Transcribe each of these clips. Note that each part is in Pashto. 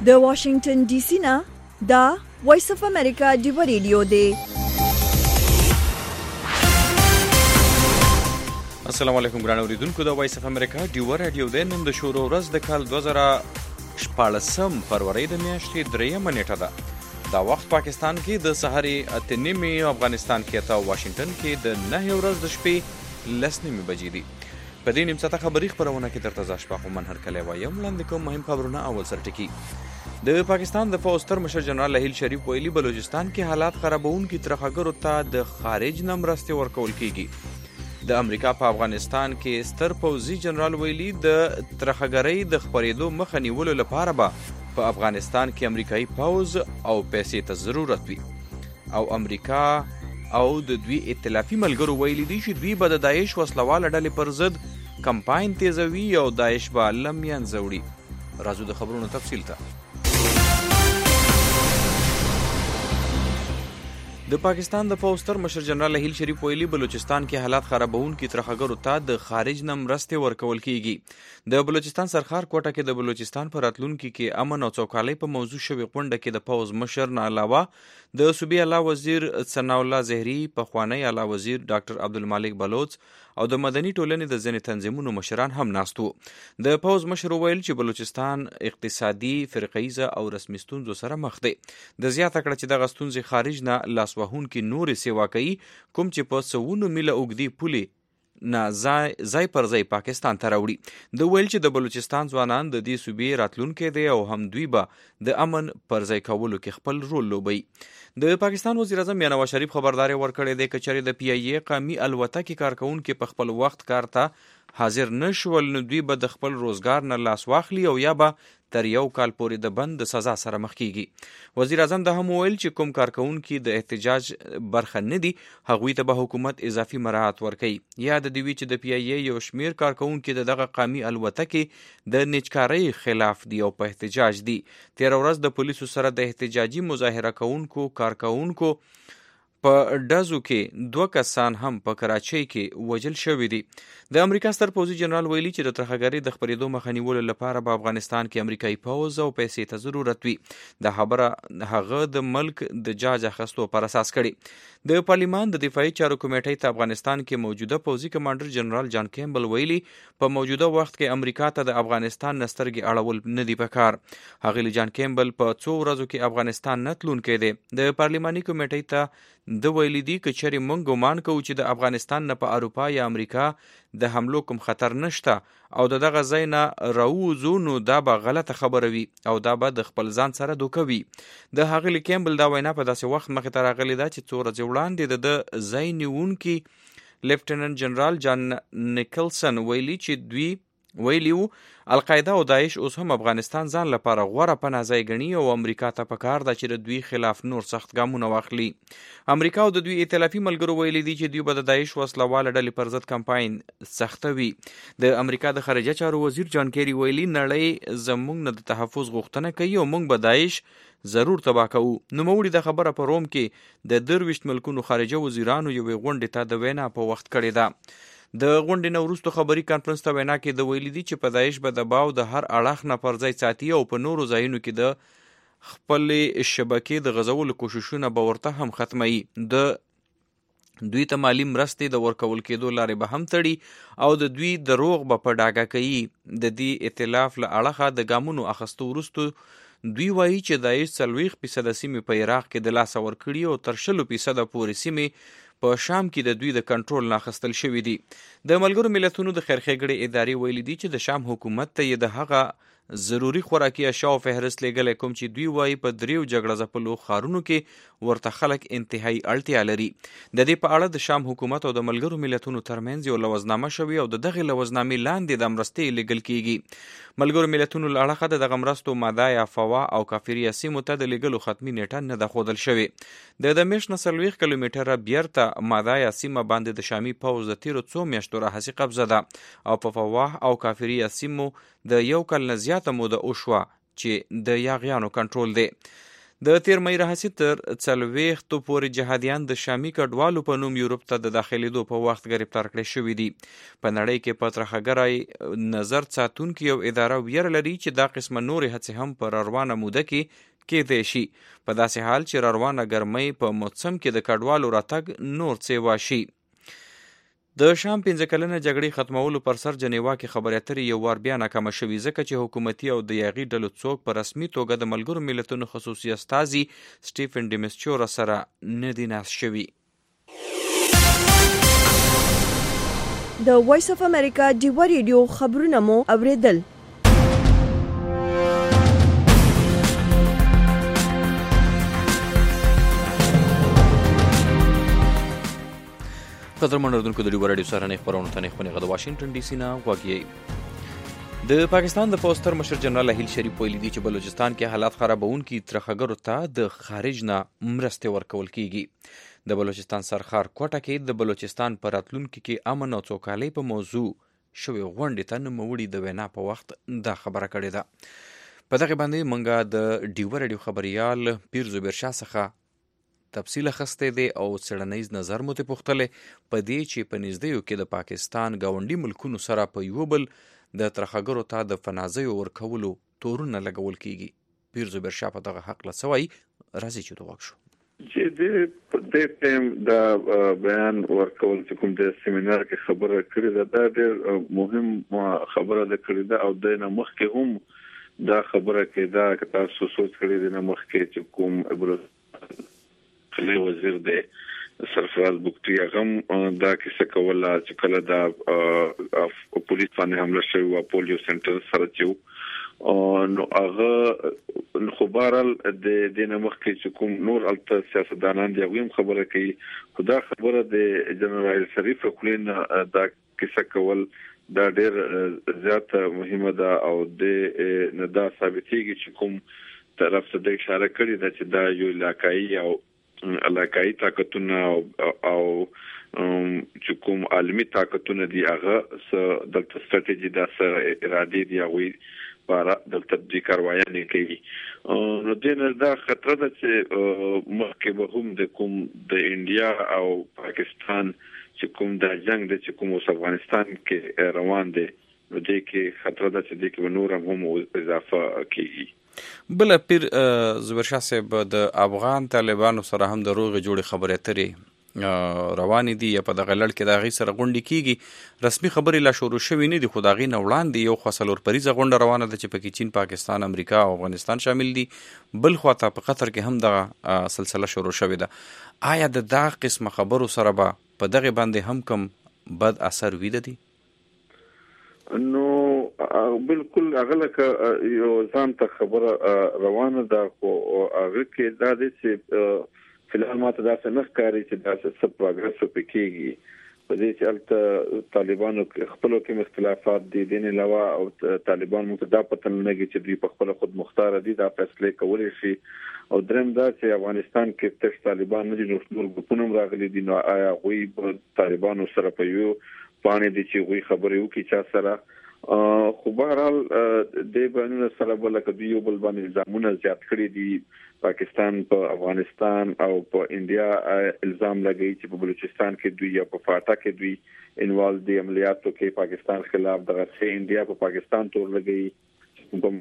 د واشنگټن ډي سي نه دا وایس اف امریکا ډیو ریډیو دی. السلام علیکم ګران اوریدونکو، د وایس اف امریکا ډیو ریډیو دی. نن د شروع ورځ د کال 2014 فروری د میاشتې 3 نیټه ده. دا وخت پاکستان کې د سحر 8:30 او افغانستان کې ته واشنگټن کې د 9 ورځ د شپې 10:30 بجې دي. په دې نیم ساعته خبري خبرونه کې درته ځاشپا خو من هر کله وایم وړاندې کوم مهم خبرونه. اول سرټکی د پاکستان د فوج ستر مشر جنرال هیل شریف ویلي بلوچستان کې حالات خرابونکي ترخګرو ته د خارج نه مرستې ورکول کیږي. د امریکا په افغانستان کې ستر پوځي جنرال ویلي د ترخګرۍ د خپرېدو مخه نیولو لپاره به په افغانستان کې امریکایي پوځ او پیسې ته ضرورت وي. او امریکا او د دوی ائتلافي ملګرو ویلي دي چې دوی به د داعش وسلواله ډلې پر ضد کمپاین تیزوي او داعش به له منځه وړي. راځو د خبرونو تفصیل ته. د پاکستان د فوج ستر مشر جنرال هیل شریف ویلي بلوچستان کې حالات خرابونکي ترخګرو ته د خارج نه مرستې ورکول کیږي. د بلوچستان سرخار کوټه کې د بلوچستان پر راتلونکي کې امن او څوکالۍ په موضوع شوې غونډه کې د فوج مشر نه علاوه د صوبې اعلی وزیر ثناء الله زهري، پخوانی اعلی وزیر ډاکټر عبدالمالک بلوچ او د مدني ټولنې د ځینې تنظیمونو مشران هم ناست وو. د فوج مشر ویل چې بلوچستان اقتصادي، فرقیزه او رسمي ستونزو سره مخ دی. د زیاته کړه چې دغه ستونزې خارج نه لاس وهونکي نورې سیوا کوي، کوم چې په سوونو میله اوږدې پولې نه ځای پر ځای پاکستان ته راوړي. د ویل چې د بلوچستان ځوانان د دې صوبې راتلونکي دی او هم دوی به د امن پر ځای کولو کې خپل رول لوبوي. د پاکستان وزیر اعظم نواز شریف خبرداری ورکړې ده چې چېرې د پی ای ای قومي الوتکې کارکونکو په خپل وخت کار ته حاضر نشول نو دوی به د خپل روزګار نه لاس واخلي او یا به تر یو کال پورې د بند سزا سره مخ کیږي. وزیر اعظم دا هم ویل چې کوم کارکونکي د احتجاج برخه نه دي هغوی ته به حکومت اضافي مراعات ورکوي. یاد دی وی چې د پی ای ای یو شمیر کارکونکي د دغه قومي الوتکې د نیچکارۍ خلاف دي او په احتجاج دي. 13 ورځ د پولیسو سره د احتجاجي مظاهره کوونکو کارکونکو په ډزو کې 2 کسان هم په کراچۍ کې وژل شوي دي. د امریکا ستر پوځي جنرال ویلي چې د ترخګرۍ د خپرېدو مخه نیولو لپاره په افغانستان کې امریکایي پوځ او پیسې ته ضرورت وي. د خبره هغه د ملک د جاج اخیستو پر اساس کړي. د پارلیمان د دفاعي چارو کمیټې ته افغانستان کې موجوده پوځي کمانډر جنرال جان کیمبل ویلي په موجوده وخت کې امریکا ته د افغانستان نسترګې اړول نه دی پکار. هغه جان کیمبل په 2 ورځو کې افغانستان نه تلونکی دی. د پارلیماني کمیټې ته د ویلي دي که چېرې موږ ګمان کوو چې د افغانستان نه په اروپا یا امریکا د حملو کوم خطر نشته او دغه ځای نه راوځو نو دا به غلطه خبره وي او دا به د خپل ځان سره دوکه وي. د هغه کیمبل دا وینا په داسې وخت مخې ته راغلې ده چې 2 ورځې وړاندې د ځای نیونکي لیفټیننټ جنرال جان نیکلسن ویلي چې دوی ویلی وو القاعده او داعش اوس هم افغانستان ځان لپاره غوره پناه ځای ګڼي او امریکا ته پکار ده چې د دوی خلاف نور سخت ګامونه واخلي. امریکا او د دوی ائتلافي ملګرو ویلي دي چې دوی به د داعش وسلواله ډلې پر ضد کمپاین سختوي. د امریکا د خارجه چارو وزیر جان کیری ویلي نړۍ زموږ نه د تحفظ غوښتنه کوي او موږ به داعش ضرور تباه کوو. نوموړي د خبره په روم کې د 23 ملکونو خارجه وزیرانو یوې غونډې ته د وینا په وخت کړې ده. د غونډې نه وروسته خبري کانفرنس ته وینا کې د ویلي دي چې په داعش به دباو د هر اړخ نه پر ځای ساتي او په نورو ځایونو کې د خپلې شبکې د غځولو کوششونه به ورته هم ختموي. دوی ته مالی مرستې د ورکول کېدو لارې به هم تړي او د دوی دروغ به په ډاګه کوي. د دې ائتلاف له اړخه د ګامونو اخیستو وروسته دوی وایي چې داعش 40% سیمې په عراق کې د لاسه ورکړي او تر 60% پورې سیمې په شام کې د دوی د کنټرول نه اخیستل شوي دي. د ملګرو ملتونو د خیرښېګړې ادارې ویلي دي چې د شام حکومت ته یې د هغه ضروری خوراکي اشیاء فهرست لګلې کوم چې دوی وایي په 3 جګړه ځپلو ښارونو کې ورته خلک انتهایی اړتیا لري. د دې په اړه د شام حکومت او د ملګرو ملتونو ترمنځ یو لوزنامه شوې او د دغه لوزنامې لاندې د مرستې لګل کیږي. ملګرو ملتونو له اړخه د دغه مرستو مادای افوا او کافریه سیمو ته د لګلو ختمي نیټه نه ده ښودل شوې. د دمشق نه 40 کیلومتره بیرته مادای سیمه باندې د شامي پوځ د تیرو 2 میاشتو راهیسې قبضه ده او په فواه او کافریه سیمو د 1 کال نه زیاته موده وشوه چې د یاغیانو کنټرول دی. د تیر مې راهیسې تر 40 پورې جهادیان د شامي کډوالو په نوم یورپ ته د داخلېدو په وخت گرفتار کړي شوي دي. په نړۍ کې په ترخګرای نظر ساتونکي یو اداره ویره لري چې دا قسمه نورې هڅې هم پر روانه موده کې کېدای شي، په داسې حال چې روانه ګرمۍ په موسم کې د کډوالو راتګ نور څه واشي. د شام 15 کلنه جګړې ختمولو پر سر جنیوا کې خبرې اترې یو وار بیا ناکامه شوې، ځکه چې حکومتي او د یاغي ډلو څوک په رسمي توګه د ملګرو ملتونو خصوصي استازي سټیفن ډیمسچورا سره نه دي ناست شوي. د وایس اف امریکا ډیوا ریډیو خبرونه مو اوریدل. قدرمن اردوونکو د ډیوا راډیو سره نه خبرونه ته نه د واشنگټن ډي سي نه غوږی. د پاکستان د پوستر مشر جنرال هیل شریف ویلي دي چې بلوچستان کې حالات خرابونکي ترخګرو ته د خارج نه مرستې ورکول کیږي. د بلوچستان سرخار کوټه کې د بلوچستان پر راتلونکي کې امن او سوکالۍ په موضوع شوې غونډې ته نوموړي د وینا په وخت دا خبره کړې ده. په دغه باندې منګه د ډیوا راډیو خبريال پیر زبیر شاه څخه تفصیل اخسته دی او څېړنیز نظر مو ته پوښتلې په دې چې په نږدېیو کې د پاکستان ګاونډي ملکونو سره په یو بل د ترخګرو ته د پناهځایو ورکولو تورونه لګول کیږي. پیر زبیر شاه په دغه حق لڅوي راځي چې دوه شو چې د ټیم د بیان ورکول چې کوم د سیمینار کې خبره کړې ده دا ډېر مهم خبره ده کړې ده او د نمخ کې هم دا خبره کې دا که تاسو سوچ کړئ د نمخ کې چې کوم خلې وزیر دی سرفراز بوکتی هغه دا کیسه کوله چې کله دا پولیس باندې حمله شوی او پولیو سنټر سره چې نو هغه خبرال د نمخ کې چې کوم نور الته سیاستدانان دی هم خبره کوي خدا خبره د جنرال شریف کولین دا کیسه کول دا ډېر زیات مهمه ده او د ندا ثابتېږي چې کوم طرف څخه د اشاره کړې ده چې دا یو علاقائی او علاقائی طاقتونه او چې کوم عالمي طاقتونه دي هغه دلته ستراتیژي د سره ارادي دی او لپاره دلته د کاروایي کوي. نو د نه دا خطر ده چې مخکې به هم د کوم د انډیا او پاکستان چې کوم د جنگ د چې کوم افغانستان کې روان دي نو د کې خطر ده چې د کې نور هم اضافه کیږي. بل پیر زبیر شاه صاحب د افغان طالبانو سره هم د روغې جوړې خبرې اترې روانې دي یا په دغه لړ کې د هغې سره غونډې کیږي. رسمي خبرې لا شروع شوې نه دي خو د هغې نه وړاندې یو خوا څلورپریزه غونډه روانه ده چې پکې چین، پاکستان، امریکا او افغانستان شامل دي. بل خوا ته په قطر کې هم دغه سلسله شروع شوې ده. آیا د دغه قسمه خبرو سره به په دغه باندې هم کوم بد اثر ویده دي؟ نو بالکل هغه که یو ځان ته خبره روانه ده خو هغه کې دا دی چې فلحال ماته داسې نه ښکاري چې داسې څه پروګرس وکړي په دې چې هلته طالبانو خپلو کې اختلافات دي د نه علاوه او طالبان موږ دا پته نه لګي چې دوی په خپل خود مختار دي دا فیصله کولی شي او دریم دا چې افغانستان کې تش طالبان نه دي نور ګروپونه راغلي دي نو آیا غوي طالبانو سره په یو باندې دي چې غوي خبرې وکړي چا سره خو بهرحال د بیانونو سره بل کدی یو بل باندې الزامونه زیات کړي دي. پاکستان په افغانستان او په انډیا الزام لګي چې په بلوچستان کې دوی یا په فاټا کې دوی انوالو دي عملیاتو کې پاکستان خلاف دغه انډیا په پاکستان تور لګي کوم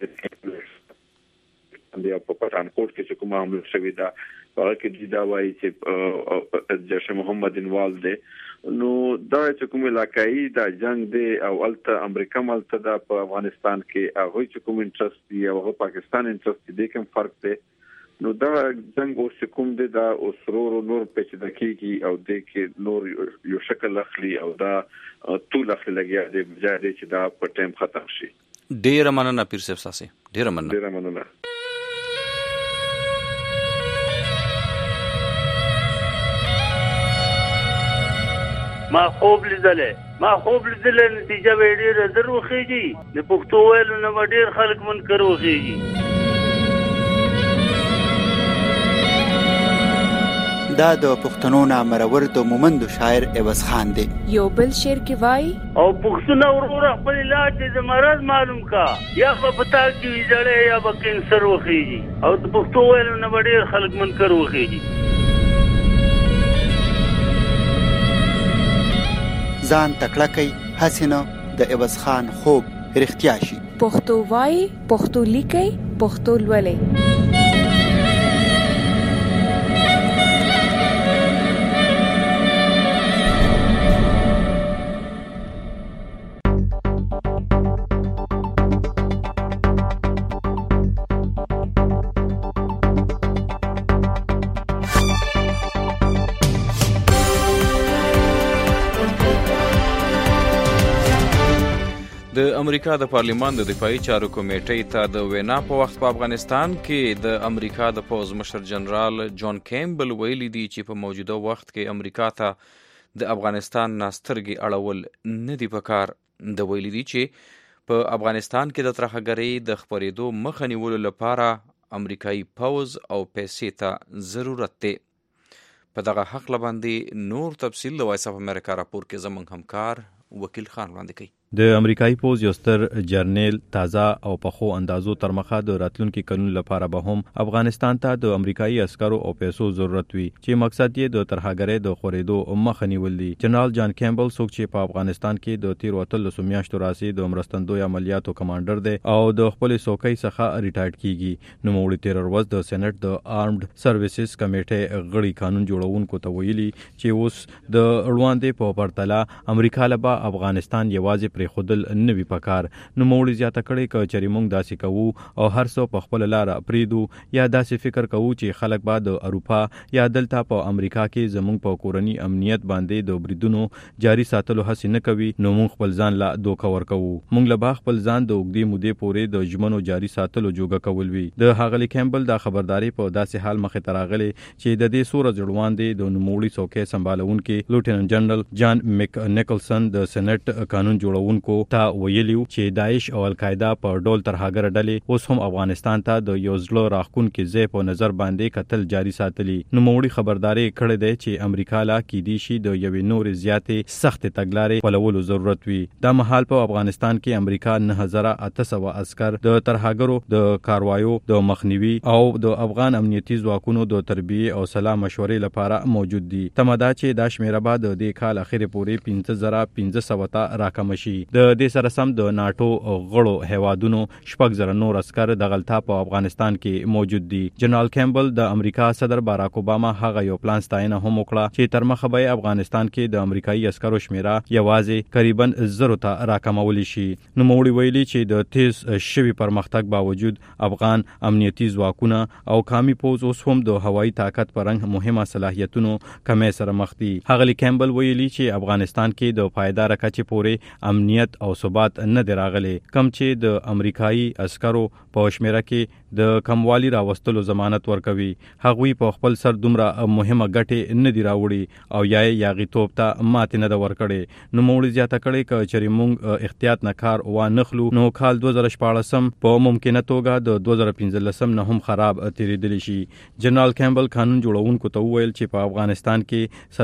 انډیا په پټانکوټ کې کوم حمله شوې ده هغه کې دا وایي چې جیش محمد انوالو دي. نو دا چې کوم علاقائی دا جنگ دی او الته امریکا ملته دا په افغانستان کې هغه چې کوم انټرست دی او هغه پاکستان انټرست دی کوم فرق دی نو دا جنگ اوس کوم دی دا اوسرور نور پېچ دکېږي او د کې نور یو شکل اخلي او دا ټول اخلي لګیا دی بجای چې دا په ټیم ختم شي. ډېر مننه پیر صاحب ساسي ډېر مننه. ما خوب لیدلې نتیجه به ډېره زر وخېږي د پښتو ویلو نه به ډېر خلک منکر وخېږي. دا د پښتنو نامرور د مومندو شاعر عوض خان دی. یو بل شعر کې وای او پښتون ورور خپل علاج د مرض معلوم کا یا په پتا کې ویځړې یا په کینسر وخیږي او د پښتو ویلو نه ډېر خلک منکر وخیږي. ځان تکړه کوي هسې نه د عوض خان خوب رښتیا شي. پښتو وای، پښتو لیکي، پښتو لولي. د امریکا د پارلیمان د دفاعي چارو کمیټې ته د وینا په وخت په افغانستان کې د امریکا د پوز مشر جنرال جان کیمبل ویلي دي چې په موجوده وخت کې امریکا ته د افغانستان ناسترګي اړول نه دي پکار. د ویلي دي چې په افغانستان کې د ترهګرۍ د خپرېدو مخه نیولو لپاره امریکایي پوز او پیسې ته ضرورت دی. په دغه حق باندې نور تفصیل د وایس اف امریکا راپور کې زموږ همکار وکیل خان وړاندې کوي. د امریکایي پوز یو ستر جرنیل تازه او پخو اندازو تر مخه د راتلونکي قانون لپاره به هم افغانستان ته د امریکایي عسکرو او پیسو ضرورت وي چې مقصد یې د ترهګرۍ د خورېدو مخه نیول دي. جنرال جان کیمبل څوک چې په افغانستان کې د 13 میاشتو راځي د مرستندوی عملیاتو کمانډر دی او د خپل څوکۍ څخه ریټایرډ کیږي. نو موړي 13 ورځ د سېنات د آرمډ سرویسز کمیټې غړي قانون جوړونکو ته ویلي چې اوس د اړوندې په پرتله امریکا له افغانستان یوازې خودل نوی پکار. نو موړي زیاته کړي ک چې موږ داسې کوو او هر څو په خپل لار پریدو یا داسې فکر کوو چې خلک بعد اروپا یا دلته په امریکا کې زموږ په کورنی امنیت باندې د بریدونو جاری ساتلو هڅه نه کوي نو موږ خپل ځان لا دوکه ورکوو. موږ له خپل ځان د اوږدې مودې پورې د ژمنو جاری ساتلو جوګه کول وی. د هغلی کیمبل دا خبرداري په داسې حال مخه تراغلي چې د دې سورج وړاندې د نوموړي څوکۍ سمبالونکو لیفټیننټ جنرال جان میک نیکلسن د سېنات قانون جوړونکو ته ویلیو چې داعش او القاعده په ډول ترهګر ډلې اوس هم افغانستان ته د یو ځل راخونکو ځای په نظر باندې قتل جاری ساتلی. نو موړي خبرداري کړې ده چې امریکا لا کې دي شي د یوې نورې زیاتې سخت تګلارې پلولو ضرورت وي. دا مهال په افغانستان کې امریکا 9800 عسكر د ترهګرو د کاروایو د مخنیوي او د افغان امنیتي ځواکونو د تربیه او سلا مشورې لپاره موجود دي. تمدا چې د شمیره بعد د کال اخر پورې 5500 ته راکم شي. د دې سره سم د ناتو غړو هیوادونو 6000 نور عسكر د غلطه په افغانستان کې موجود دي. جنرال کیمبل د امریکا صدر باراک اوباما هغه یو پلان ستاینه هم وکړه چې تر مخه به افغانستان کې د امریکایي عسکرو شمیره یوازې تقریبا 0 ته راکمول شي. نو موړي ویلي چې د تیز شوی پرمختګ باوجود افغان امنیتي ځواکونه او قومي پوز اوس هم د هوایي طاقت پرنګ مهمه صلاحیتونو کمې سره مخ دي. هغلی کیمبل ویلي چې افغانستان کې د پایدار کچې پورې امنیت او ثبات نه دی راغلی کم چې د امریکایي عسکرو په شمیره کې د کموالی راوستلو ضمانت ورکوي. هغوی په خپل سر دومره مهمه ګټه نه دی راوړي او یاغي توپ ته ماته نه د ورکړي. نو موړي زیاته کړي چې موږ احتیاط نه کار و نخلو نو کال 2014 په ممکنه توګه د 2015 نه هم خراب تیریدلی شي. جنرال کیمبل قانون جوړونکو ته ویل چې په افغانستان کې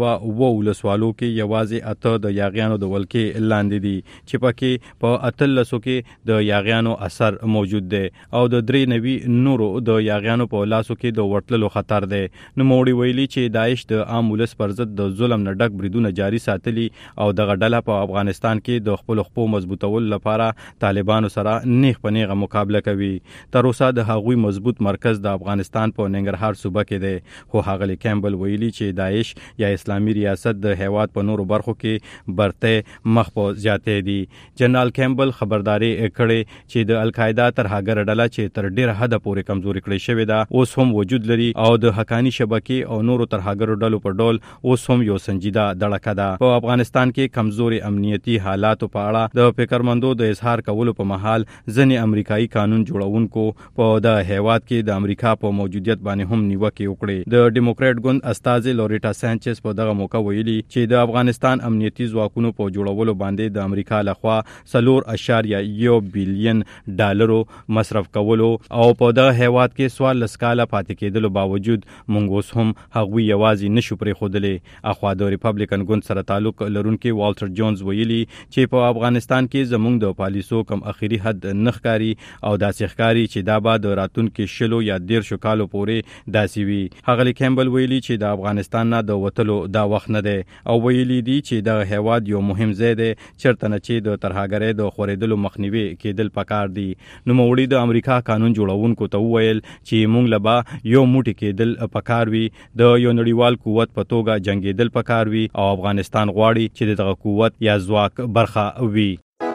300 سوالو کې یوازې اته د یاغیانو د ولکې لاندې دي چې پکې په 13 کې د یاغیانو اثر موجود دی او د 93 نورو د یاغیانو په لاسو کې د ورتلو خطر دی. نو موړي ویلي چې داعش د عام ولس پر ضد د ظلم نه ډک بریدونه جاری ساتلي او دغه ډله په افغانستان کې د خپل خپو مضبوطول لپاره طالبانو سره نیغ په نیغه مقابله کوي. تر اوسه د هغوی مضبوط مرکز د افغانستان په ننګرهار صوبه کې دی. خو هغلی کیمبل ویلي چې داعش یا اسلامي ریاست د هیواد په نورو برخو کې برته مخ په زیاتې دي. جنرال کیمبل خبرداري کړي چې د القاعده ترهګر ډله چې تر ډیره حد پورې کمزوري کړې شوې ده اوس هم وجود لري او د حقانی شبکې او نورو ترهګرو ډلو په ډول اوس هم یو سنجیده دړکه ده. په افغانستان کې کمزوري امنیتي حالاتو په اړه د فکرمندو د اظهار کولو په محل ځینې امریکایي قانون جوړونکو په د هیواد کې د امریکا په موجودیت باندې هم نیوکه وکړه. د ډیموکرات ګوند استاذ لوریټا سانچز په دغه موقع ویلي چې د افغانستان امنیتي ځواکونو په جوړولو باندې د امریکا لخوا $4.1 بلین مصرف کولو او په دغه هیواد کې سوال لسکاله پاتې کېدلو باوجود مونږ اوس هم هغوی یوازې نشو پرېښودلی. اخوا د ریپبلیکن ګوند سره تعلق لرونکي والټر جونز ویلي چې په افغانستان کې زموږ د پالیسو کم اخیری حد نه ښکاري او داسې ښکاري چې دا به د راتلونکي 10 یا 13 کالو پورې داسې وي. ښاغلي کیمبل ویلي چې د افغانستان نه د وتلو دا وخت نه دی او ویلي دي چې دغه هیواد یو مهم ځای دی چېرته نه چې د ترهګرۍ د خورېدلو مخنیوي کېدل پکار دي. نوموړي د امریکا قانون جوړونکو ته وویل چې موږ له به یو موټی کېدل پکار وي، د یو نړیوال قوت په توګه جنګېدل پکار وي او افغانستان غواړي چې د دغه قوت یا ځواک برخه وي.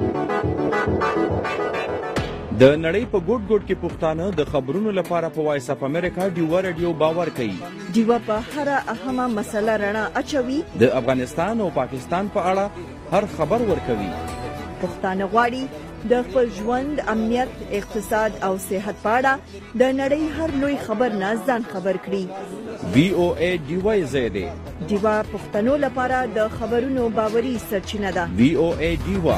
د نړۍ په ګوټ ګوټ کې پښتانه د خبرونو لپاره په وایس اف امریکا ډیوا رادیو باور کوي. ډیوا په هر اهمه مسله رڼا اچوي. د افغانستان او پاکستان په اړه هر خبر ورکوي. پښتانه غواړي د خپل ژوند، امنیت، اقتصاد او صحت په اړه د نړۍ هر لوی خبر نه ځان خبر کړي. VOA ډیوا زیاده ډیوا پښتنو لپاره د خبرونو باوري سرچینه ده. VOA ډیوا.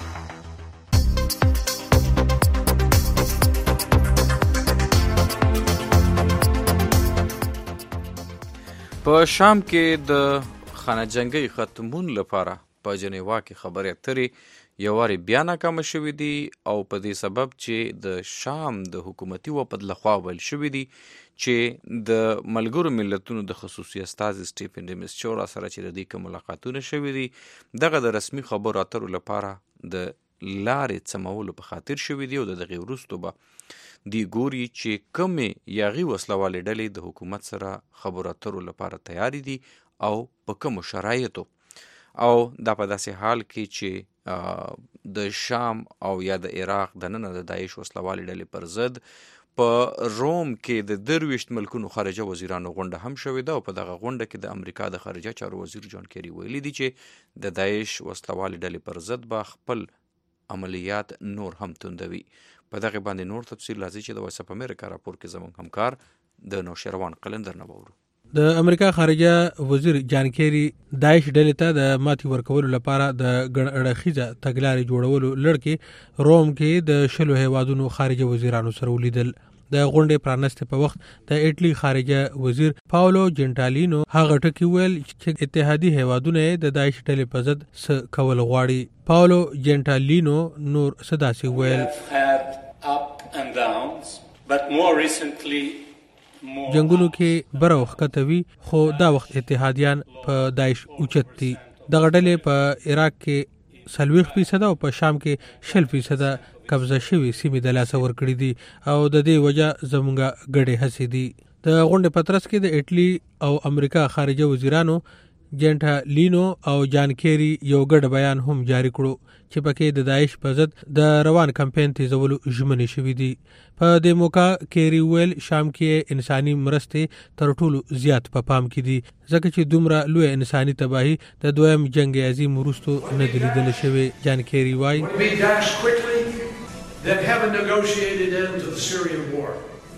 په شام کې د خانه جنګي ختمون لپاره په جنیوا کې خبرې اترې یواري بیا ناکامه شوې دي او په دې سبب چې د شام د حکومتي وپد لخوا ویل شوې دي چې د ملګرو ملتونو د خصوصي استازي سټیفن ډي مسچورا سره چې د دې کوم ملاقاتونه شوې دي دغه د رسمي خبرو اترو لپاره د لارې څمولو په خاطر شوې دي او د دغه وروسته به دی ګوري چې کومې یاغي وسلوالې ډلې د حکومت سره خبرو اترو لپاره تیاری دي او په کومو شرایطو. او دا په داسې حال کې چې د شام او یا د عراق دننه د داعش وسلوالې ډلې پر ضد په روم کې د 23 ملکونو خارجه وزیرانو غونډه هم شوې ده او په دغه غونډه کې د امریکا د خارجه چارو وزیر جان کیری ویلي دي چې د داعش وسلوالې ډلې پر ضد به خپل عملیات نور هم توندوي. په دغه باندې نور تفصیل راځي چې د وایس اف امریکا راپور کې زموږ همکار د نوشیروان قلندر نه وورو. د امریکا خارجه وزیر جان کیری داعش ډلې ته د ماتي ورکولو لپاره د ګڼ اړخیزه تګلارې جوړولو لړ کې روم کې د 10 هیوادونو خارجه وزیرانو سره ولیدل. د غونډې پرانسته په وخت د ایټلی خارجه وزیر پاولو جنټالینو هغه ټکی ویل چې اتحادی هیوادونه د داعش ډلې په ضد څه کول غواړي. پاولو جنټالینو نور صداسي ویل جنگونو کې بره وخت وی خو دا وخت اتحادیان په داعش اوچت دي. دغه ډلې په عراق کې 40% او په شام کې 60% قبضه شوی سیمې د لاسه ورکړې دي او د دې وجه زمونږه ګډې هڅې دي. د غونډې پترس کې د ایټلی او امریکا خارجه وزیرانو جنټالینو او جان کیری یو ګډ بیان هم جاری کړو چې پکې د داعش په ضد د روان کمپاین تیزولو ژمنې شوې دي. په دې موقع کیری ویل شام کې انساني مرستې تر ټولو زیات په پام کې دي ځکه چې دومره لوی انساني تباہي د دویم جنگ عظیم وروسته نه دی لیدل شوی. جان کیری وایي that have a negotiated end to the Syrian war.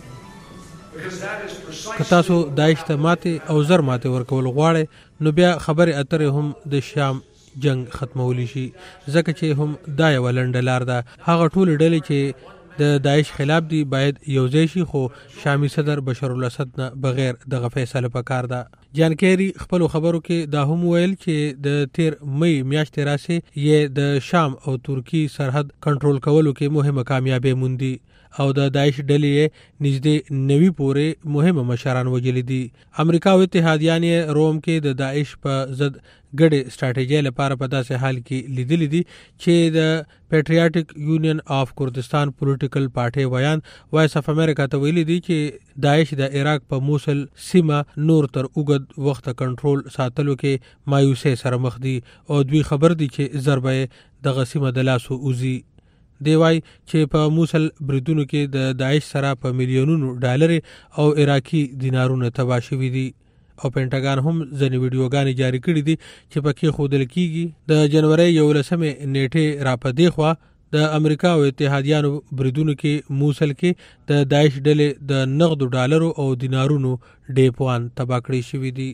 که تاسو داعش ته ماته او زر ماته ورکول غواړئ نو بیا خبرې اترې هم د شام جنگ ختمولی شي ځکه چې هم دا یو لنډه لار ده. هغه ټول ډلې چې د داعش خلاف دی باید یوځای شي خو شامي صدر بشار الاسد نه بغیر دغه فیصله پکار ده. جان کیری خپل خبرو کې دا هم ویل چې د 13 مې میاشتې راسي یې د شام او ترکی سرحد کنټرول کولو کې مهمه کامیابی موندي او د داعش ډلې نږدې 90 پورې مهمه مشران وجل دي. امریکا او اتحادیان روم کې د داعش په ضد ګډه ستراتیژي لپاره په داسې حال کې لیدل دي چې د پیټریاټک یونین اف کردستان پولیټیکل پارټي ویان وایس اف امریکا ته ویلي دي چې داعش د عراق په موصل سیمه نور تر اوږد وخت کنټرول ساتلو کې مایوسه سره مخ دي او دوی خبر دي چې ضربه د غسیمه د لاسو اوزي. دی وای چې په موصل بریدونو کې د داعش سره په میلیونونو ډالر او عراقي دینارونه تباه شوي دي او پینټاګان هم ځینې ویډیوګانې جاری کړي دي چې پکې ښودل کیږي د جنوري 11 نیټې را پدې خوا د امریکا او اتحادیانو بریدونو کې موصل کې د داعش ډلې د نغدو ډالرو او دینارونو ډیپوان تباه کړي شوي دي.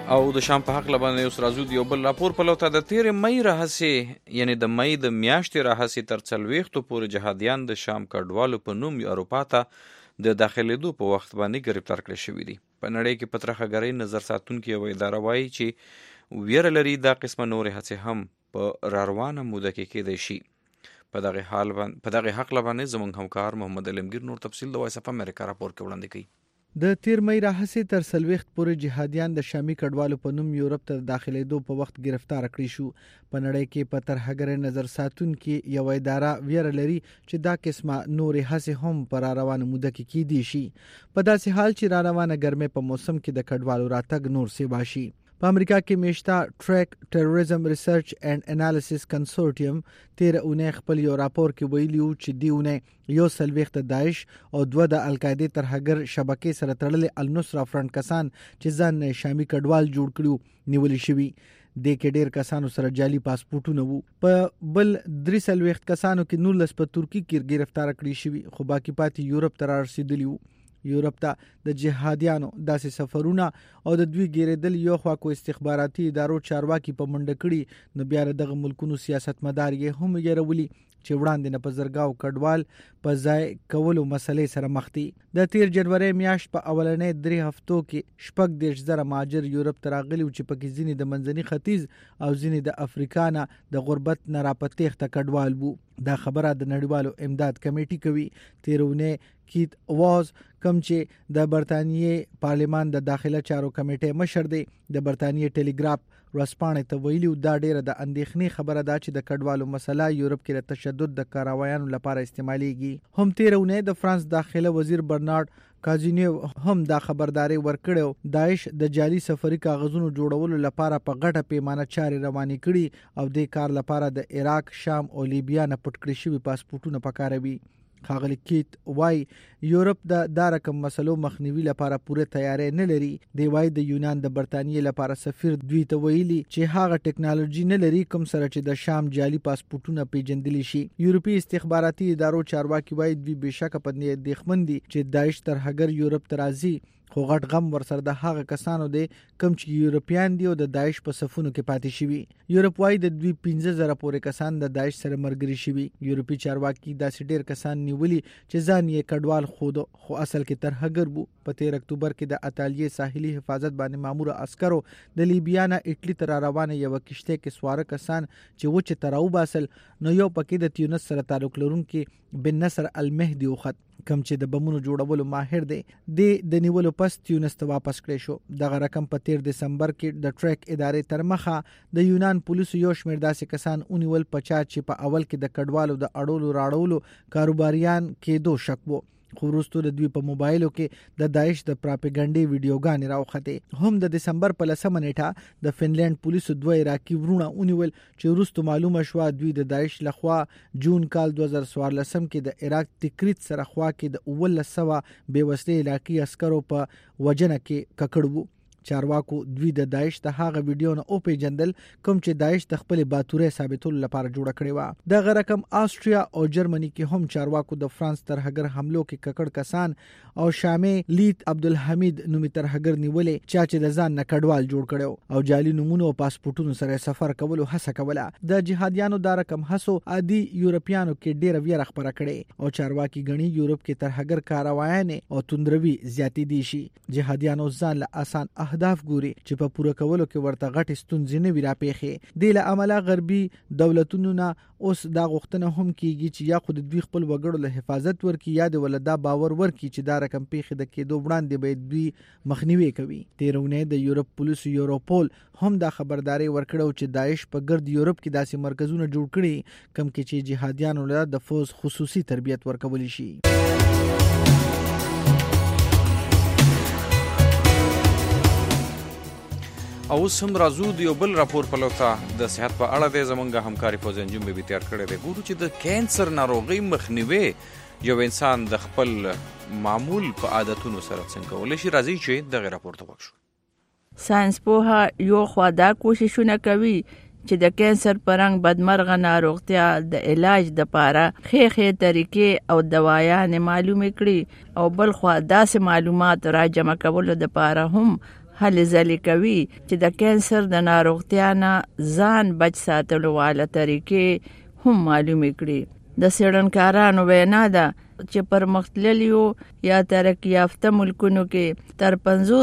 او د شام په حق لبانې اوس راځو د یو بل راپور په لوته د تیر مئی راهسې یعنی د مئی د میاشتې راهسې تر 40 پورې جهادیان د شام کډوالو په نوم اروپا ته د داخلېدو په وخت باندې گرفتار کړي شوي دي. په نړۍ کې په ترخهګرۍ نظر ساتونکي یوه اداره وایي چې ویره لري دا قسمه نورې هڅې هم په راروانه موده کې کېدای شي. په دغه حق لبانې زموږ همکار محمد علمگیر نور تفصیل د وایس اف امریکا راپور کې وړاندې کوي. د تیر مئی راهسې تر 40 پورې جهادیان د شامي کډوالو په نوم یورپ ته داخلېدو په وخت گرفتار کړي شو. په نړۍ کې په ترهګرۍ نظر ساتونکي یو اداره ویره لري چې دا قسمه نورې هڅې هم په روانه موده کې کېدای شي، په داسې حال چې روانه ګرمۍ په موسم کې د کډوالو راتګ نور سیوا شي. په امریکا کې میشته ټریک ټیرریزم ریسرچ اینڈ انالیسس کنسورټیم تیر اونۍ خپل یو راپور کې ویلي و چې دی اونۍ 41 داعش او 2 د القاعده ترهګر شبکې سره تړلې النصره فرنٹ کسان چې ځان شامي کډوال جوړ کړو نیول شوي. د کې ډیر کسانو سره جعلي پاسپورتونه وو. په بل 43 کسانو کې 19 په ترکی کې گرفتار کړي شوي، خو باقی پاتې یورپ ته رسیدلی وو. یورپ ته د جهادیانو داسې سفرونه او د دوی ګیرېدل یو خوا کو استخباراتي ادارو چارواکي په منډه کړي، نو بیا دغه ملکونو سیاستمدار یې هم یېرولي چې وړاندې نه په زرګاو کډوال په ځای کولو مسلې سره مخ دي. د تیر جنوري میاشت په اولنۍ 3 هفتو کې 14,000 مهاجر یورپ ته راغلي چې پکې ځینې د منځني ختیځ او ځینې د افریقا نه د غربت نه راپتېخته کډوال وو. دا خبره د نړیوالو امداد کمیټې کوي. تیرونه کیت واز کوم چې د برتانیې پارلمان د داخله چارو کمیټې مشر دی د برتانیې ټیلیګراف ورسپانې ته ویلي دا ډیره د اندېښنې خبره ده چې د کډوالو مسله یورپ کې د تشدد د کاروایانو لپاره استعمالېږي. هم تیرونه د فرانس داخله وزیر برنارد کازینیو هم دا خبرداري ورکړو داعش د جعلي سفري کاغذونو جوړولو لپاره په غټه پیمانه چارې روانې کړي او د کار لپاره د عراق، شام او لیبیا نه پټ کړي شوي پاسپورتونه پکاروي. ښاغلی کیت وای یورپ د رقم مسلو مخنیوي لپاره پوره تیاری نه لري. دی وای د یونان د برتانیې لپاره سفیر دوی ته ویلي چې هغه ټیکنالوژي نه لري کوم سره چې د شام جعلي پاسپورتونه پیژندلی شي. یورپی استخباراتي ادارو چارواکي وای دوی بشک په دې اندېښمن دي چې داعش ترهګر یورپ ته راځي، خو غټ غم ورسره د هغه کسانو دی کوم چې یورپیان دی او د داعش په صفونو کې پاتې شوي. یورپ وای د دوی 15,000 پورې کسان د داعش سره مرګري شوي. یورپی چارواکي داسې ډیر کسان نیولي چې ځان یې کډوال خو اصل کې ترهګر وو. په 13 اکتوبر کې د اټالیې ساحلي حفاظت باندې مامور عسکرو د لیبیا نه اټلی ته روانه یو کشته کې سواره کسان چې وچ تراو باسل، نو یو پکې د تیونس سره تعلق لرونکي بن نصر المهدي وخت کم چې د بمونو جوړولو ماهر دی د نیولو پس تیونس ته واپس کړی شو. دغه رقم په 13 دسمبر کې د ټریک ادارې تر مخه د یونان پولیسو یو شمېر داسې کسان اونیول پچا چې په اول کې د کډوالو د اړولو راړولو کاروباریان کېدو شک وو، خو وروسته د دوی په موبایلو کې د داعش د پراپګانډي ویډیوګانې راوخته. هم د دسمبر په 10 نیټه د فنلند پولیسو 2 عراقي ورونه اونیول چې وروسته معلومه شوه دوی د داعش لخوا جون کال 2014 کې د عراق تکریت سره خوا کې د 1900 بې وسلې عراقي عسکرو په وجنه کې ککړ وو. چارواکو دوی د داعش د هغه ویډیو نه او پیجندل کوم چې داعش د خپل باتورې ثابتولو لپاره جوړ کړی و. دغه رقم آسټریا او جرمني کې هم چارواکو د فرانس ترهګر حملو کې ککړ کسان او شامي لیت عبدالحمید نومي ترهګر نیولې چې د ځان نه کډوال جوړ کړو او جعلي نمونه او پاسپورتونو سره سفر کولو هڅه کوله. د جهادیانو دا رقم هڅو عادي یورپیانو کې ډېر ویره خبره کړي او چارواکي غني یورپ کې ترهګر کاروایان او توندروي زیاتې دي شي. جهادیانو ځان له آسان اهداف ګوري چې په پوره کولو کې ورته غټ ستونزې نه وي راپېښې. د له عمله غربي دولتونو نه اوس دا غوښتنه هم کیږي چې یا خود دوی خپل وګړو له حفاظت ورکړي یا د ولدا باور ورکړي چې دا رقم پیښې د کېدو وړاندې به دوی مخنیوي کوي. تیرونه د یورپ پولیسو یوروپول هم دا خبرداري ورکړو چې داعش په ګرد یورپ کې داسې مرکزونه جوړ کړي کم کې چې جهادیانو له د فوز خصوصي تربیت ورکول شي. او اوس هم راځو د یو بل راپور په لوته د صحت په اړه د زمونږ همکاري فوزیان جون به تیار کړی دی. ګورو چې د کینسر ناروغۍ مخنیوي یو انسان د خپل معمول په عادتونو سره څنګه کولی شي. راځي چې دغه راپور ته وکړو. ساينس پوهه یو خوا دا کوششونه کوي چې د کینسر پرنګ بدمرغه ناروغتیا د علاج د پاره خې طریقې او دوايان معلومه کړي او بل خوا داسې معلومات راجمع کولو د پاره هم هلې ځلې کوي چې د کینسر د ناروغتیا نه ځان بچ ساتلو واله طریقې هم معلومې کړي. د څېړنکارانو وینا ده چې پرمختللیو یا ترقی یافته ملکونو کې تر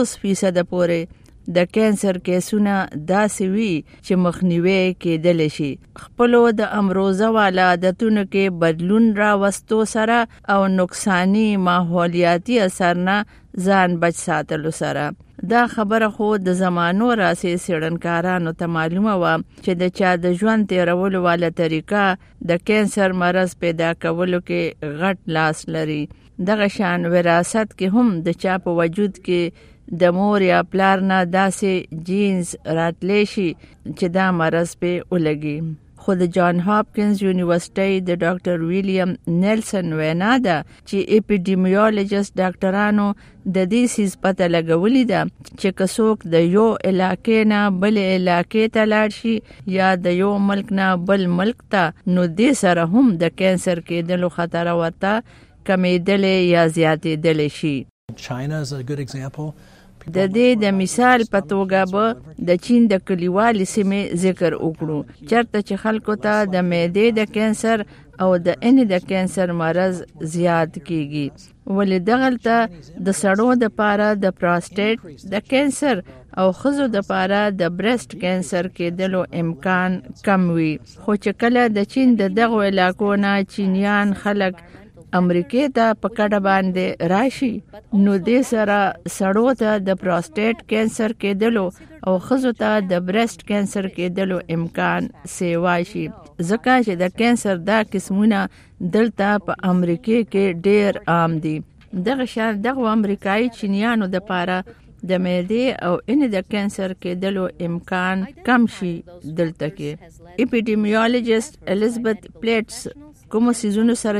50% پورې د کینسر کیسونه داسې وي چې مخنیوي کېدلی شي. خپلو د امروزه والا عادتونو کې بدلون راوستو سره او نقصانی ماحولیاتي اثر نه ځان بچ ساتلو سره. دا خبره خو د زمانو راسې څېړنکارانو ته معلومه وه چې د چا د ژوند تیرولو والا طریقه د کینسر مرض پیدا کولو کې غټ لاس لري. دغه شان وراثت کې هم د چا په وجود کې د مور یا پلار نه داسې جینز راتلی شي چې دا مرض په ولګي. خو د جان هاپکینز یونیورسيټي د ډاکټر ویلیام نیلسن وینا ده چې اپیډیمیولوژیست ډاکټرانو د دې سیز پته لګولې ده چې کڅوک د یو علاقې نه بل علاقې ته لاړ شي یا د یو ملک نه بل ملک ته نو دې سره هم د کینسر کېدلو خطر ورته کمیدلې یا زیاتېدلې شي. China is a good example. د دې د مثال په توګه به د چین د کلیوالي سیمې ذکر وکړو چېرته چې خلکو ته د معدې د کینسر او د انې د کینسر مرض زیات کیږي. ولې دغلته د سړو د پاره د پراسټیټ د کینسر او ښځو د پاره د بریسټ کینسر کېدلو امکان کم وي. خو چې کله د چین د دغو علاقو نه چینیان خلک امریکې ته په کډه باندې راشي نو دې سره سړو ته د پراسټیټ کینسر کېدلو او ښځو ته د بریسټ کینسر کېدلو امکان سیوا شي. ځکه چې د کینسر دا قسمونه دلته په امریکې کې ډېر عام دي. دغه شان دغه امریکایي چینیانو د پاره د معدې او انې د کینسر کېدلو امکان کم شي دلته کې. اپیډیمیولوژیست الیزابت پلیټس کوم سيزونو سره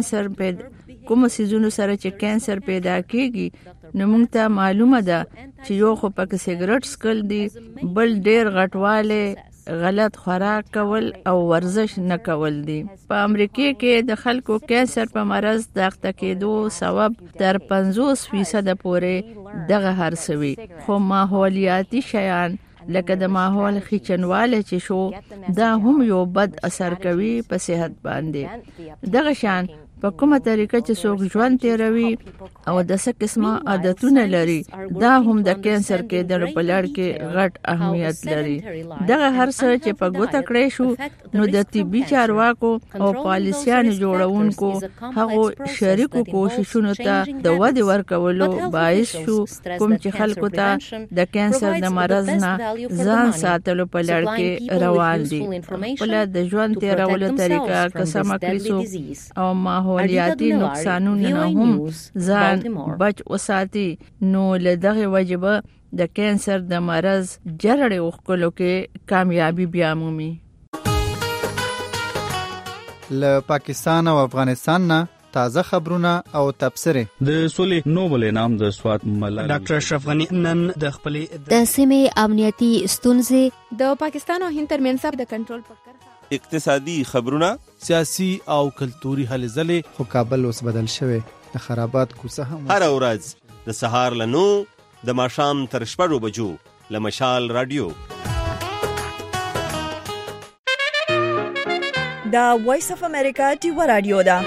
چې کینسر پیدا کیږي نو موږ ته معلومه ده چې یو خو پکې سیګریټ سکل دي بل ډېر غټواله غلط خوراک کول او ورزش نه کول دي. په امریکې کې د خلکو کینسر په مرض د اخته کېدو سبب تر 50% پورې دغه هرڅوي. خو ماحولیاتي شیان لکه د ماحول خیچنواله چې شو دا هم یو بد اثر کوي په صحت باندې. دغه شان په کومه طریقه چې څوک ژوند تیروي او د څه قسمه عادتونه لري دا هم د کینسر کېدلو په لړ کې غټ اهمیت لري. دغه هر څه چې په ګوته کړی شو نو د طبي چارواکو او پالیسیانو جوړونکو هغو شریکو کوششونو ته د ودې ورکولو باعث شو کوم چې خلکو ته د کینسر د مرض نه ځان ساتلو په لړ کې روان دي. خپله د ژوند تیرولو طریقه که سمه کړي او ماحولیاتي نقصانونه هم ځان بچ وساتي نو له دغه وجبه د کینسر د مرض جرړې وښکلو کې کامیابی بیا مومي. له پاکستان او افغانستان نه تازه خبرونه او تبصرې. د سولې نوبل انعام د سوات ملالۍ ډاکټر اشرف غنی نن د خپلې د سیمې امنیتي ستونزې د پاکستان او هند ترمنځ د کنټرول په کرښه اقتصادي خبرونه سیاسي او کلتوري هلې ځلې. خو کابل اوس بدل شوی د خرابات کوڅه هم هر ورځ د سهار له 9 د ماښام تر 6 بجو له مشال رادیو. دا وایس اف امریکا ټیوا رادیو ده.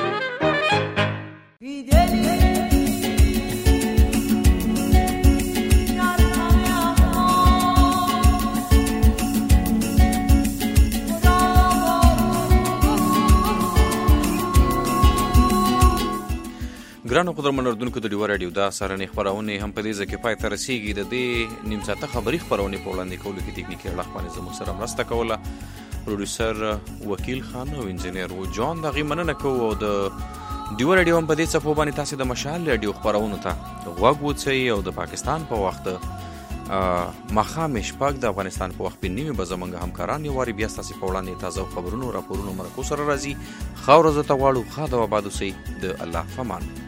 ګرانو قدرمن اردوونکو د ډیوا رادیو دا سرنې خبرونه هم په دې ځکه پای ته رسیږي. د دې نیم ساعته خبري خبرونه په وړاندې کولو کې ټکنیکی اړخ باندې زموږ سره مرسته کوله پروډوسر وکیل خان او انجنیر و جان. دغه مننه کوو او د ډیوا رادیو هم په دې صفو باندې تاسو د مشال رادیو خبرونه ته غوږ وڅئ او د پاکستان په وخت مخام شپږ د افغانستان په وخت په نیمه به زمونږ همکاران یو واری بیا تاسو په وړاندې تازه خبرونو راپورونو مرکو سره راځي. خاور زه ته غواړو خاطر و بادو سي د الله فمان.